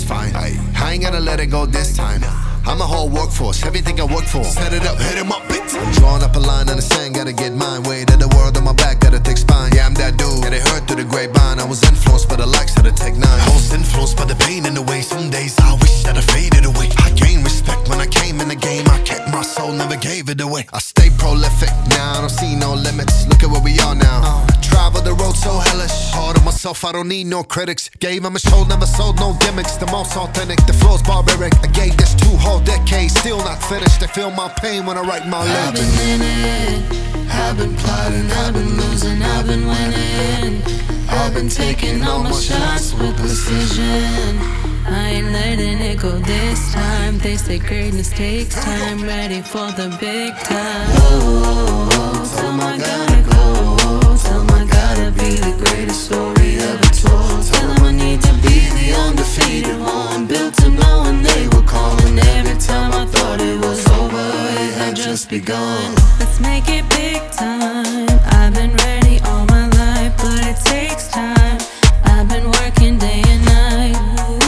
fine. I ain't gonna let it go this time. I'm a whole workforce, everything I work for. Set it up, hit him up, bitch. I'm drawing up a line in the sand, gotta get mine. Weight of the world on my back, got a thick spine. Yeah, I'm that dude, get it heard through the grapevine. I was influenced by the likes of the Tech 9. I was influenced by the pain in the way. Some days I wish that I faded away. I gained respect when I came in the game. I kept my soul, never gave it away. I stay prolific, now I don't see no limits. Look at where we are now. Travel the road so hellish. Hard on myself, I don't need no critics. Gave him a show, never sold no gimmicks. The most authentic, the flow's barbaric. I gave this 2 whole decades, still not finished. They feel my pain when I write my lyrics. I've been in it, I've been plotting, I've been losing, I've been winning. I've been taking all my shots with precision. I ain't letting it go this time. They say greatness takes time. Ready for the big time. Oh, tell my gotta go. Tell my gotta be the greatest story ever told. Tell them I need to be the undefeated one. Built to know when they were calling. Every time I thought it was over, it had just begun. Let's make it big time. I've been ready all my life, but it takes time. I've been working day and night.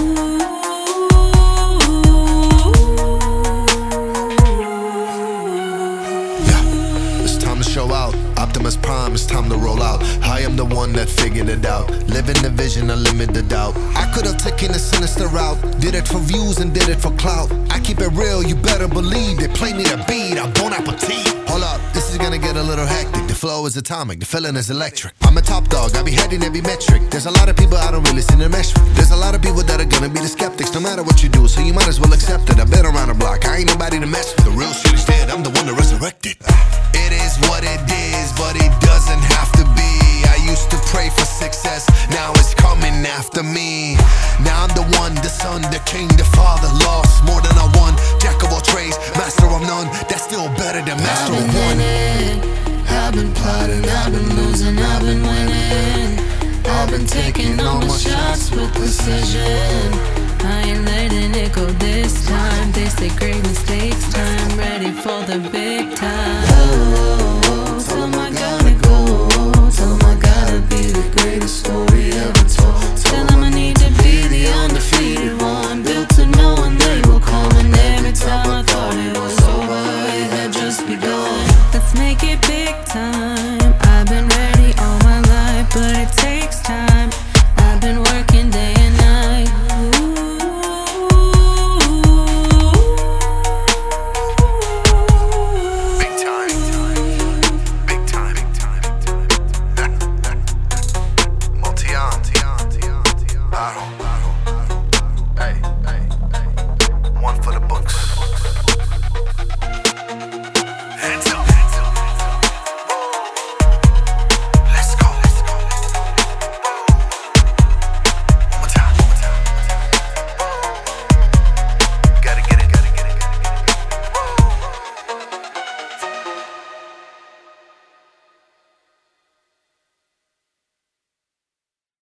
Show out, Optimus Prime, it's time to roll out. I am the one that figured it out. Living the vision, unlimited doubt. I could have taken a sinister route. Did it for views and did it for clout. I keep it real, you better believe. They play me the beat, I'm bon appetit. Hold up, this is gonna get a little hectic. The flow is atomic, the feeling is electric. I'm a top dog, I be heading every metric. There's a lot of people I don't really see the mesh with. There's a lot of people that are gonna be the skeptics. No matter what you do, so you might as well accept it. I've been around the block, I ain't nobody to mess with. The real shit is dead, I'm the one that resurrected. It is what it is, but it doesn't have to be. I used to pray for success, now it's coming after me. Now I'm the one, the son, the king, the father. Lost more than I won. Jack of all trades, master of none. That's still better than master of one. I've been plotting, I've been losing, I've been winning. I've been taking all my shots with precision. I ain't letting it go this time. They say greatness takes time. Ready for the big time. Oh, tell them I gotta go. Tell them I gotta be the greatest story ever told. Tell them I need to be the undefeated one. Built to know when they were calling. Every time I thought it was over, it had just begun. Let's make it big time.